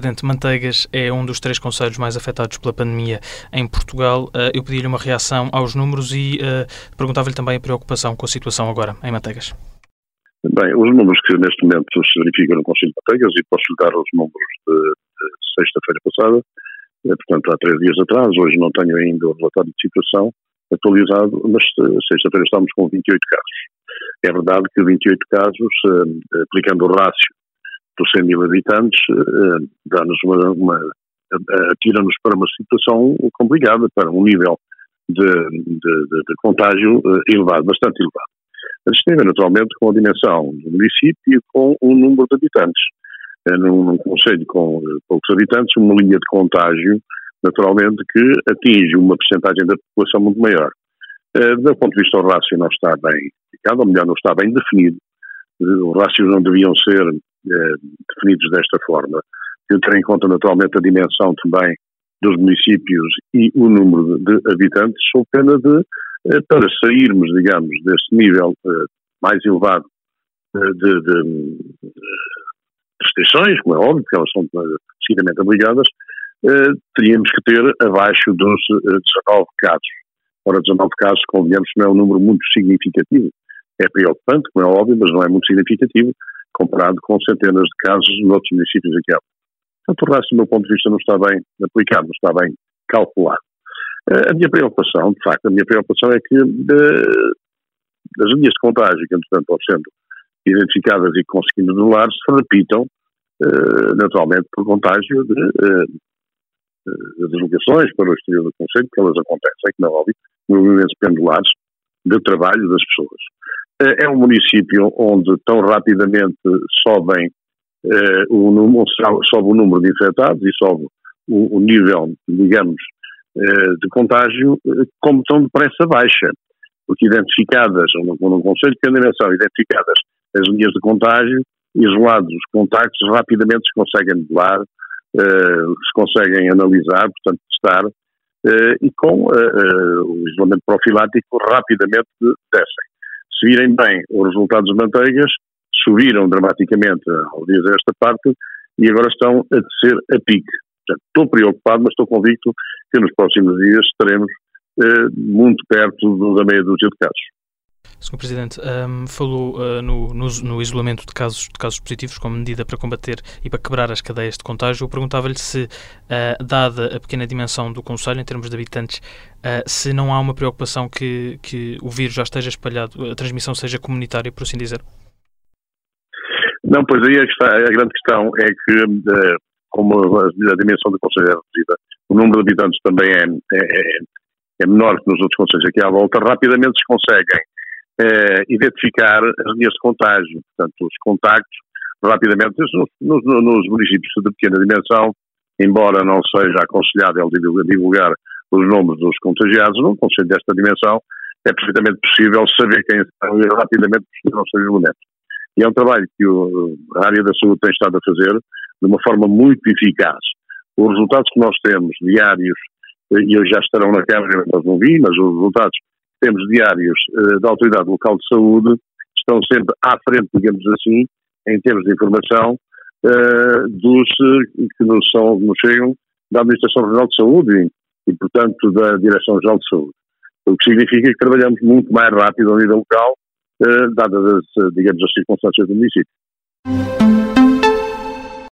Presidente, Manteigas é um dos 3 concelhos mais afetados pela pandemia em Portugal. Eu pedi-lhe uma reação aos números e perguntava-lhe também a preocupação com a situação agora em Manteigas. Bem, os números que neste momento se verificam no Concelho de Manteigas, e posso dar os números de sexta-feira passada, portanto há 3 dias atrás, hoje não tenho ainda o relatório de situação atualizado, mas sexta-feira estamos com 28 casos. É verdade que 28 casos, aplicando o rácio dos 100 mil habitantes, atira-nos para uma situação complicada, para um nível de contágio elevado, bastante elevado. Mas isto tem a ver naturalmente com a dimensão do município e com o número de habitantes. Num concelho com poucos habitantes, uma linha de contágio, naturalmente, que atinge uma percentagem da população muito maior. Do ponto de vista do rácio não está bem indicado, ou melhor, não está bem definido. Os rácios não deviam ser definidos desta forma. Eu ter em conta naturalmente a dimensão também dos municípios e o número de habitantes, sob pena de, para sairmos, digamos, desse nível mais elevado de restrições, como é óbvio, porque elas são seguidamente obrigadas, teríamos que ter abaixo dos 19 casos. Ora, 19 casos, convenhamos, não é um número muito significativo. É preocupante, como é óbvio, mas não é muito significativo, comparado com centenas de casos noutros municípios aqui. Portanto, o resto, do meu ponto de vista, não está bem aplicado, não está bem calculado. A minha preocupação, de facto, é que as linhas de contágio, que, entretanto, estão sendo identificadas e conseguindo debelar, se repitam, naturalmente, por contágio de deslocações para o exterior do Concelho, que elas acontecem, que não é óbvio, movimentos pendulares de trabalho das pessoas. É um município onde tão rapidamente sobe o número de infectados e sobe o nível, digamos, de contágio, como tão depressa baixa. Porque identificadas, num Concelho de pequena dimensão, identificadas as linhas de contágio, isolados os contactos, rapidamente se conseguem modelar, se conseguem analisar, portanto testar, e com o isolamento profilático rapidamente descem. Se virem bem os resultados de Manteigas, subiram dramaticamente aos dias desta parte e agora estão a descer a pique. Portanto, estou preocupado, mas estou convicto que nos próximos dias estaremos muito perto da meia dúzia de casos. Sr. Presidente, falou no isolamento de casos positivos como medida para combater e para quebrar as cadeias de contágio. Eu perguntava-lhe se, dada a pequena dimensão do concelho em termos de habitantes, se não há uma preocupação que o vírus já esteja espalhado, a transmissão seja comunitária, por assim dizer. Não, pois aí a grande questão é que, como a dimensão do concelho é reduzida, o número de habitantes também é menor que nos outros concelhos aqui à volta, rapidamente se conseguem identificar as linhas de contágio, portanto, os contactos, rapidamente, nos municípios de pequena dimensão, embora não seja aconselhável divulgar os nomes dos contagiados, num concelho desta dimensão, é perfeitamente possível saber quem está e rapidamente possível ser isolamento. E é um trabalho que a área da saúde tem estado a fazer de uma forma muito eficaz. Os resultados que nós temos diários, e hoje já estarão na Câmara, nós não vi, mas os resultados temos diários da Autoridade Local de Saúde estão sempre à frente, digamos assim, em termos de informação, dos que nos chegam da Administração Regional de Saúde e, portanto, da Direção-Geral de Saúde. O que significa que trabalhamos muito mais rápido a nível local, dadas, digamos, as circunstâncias do município.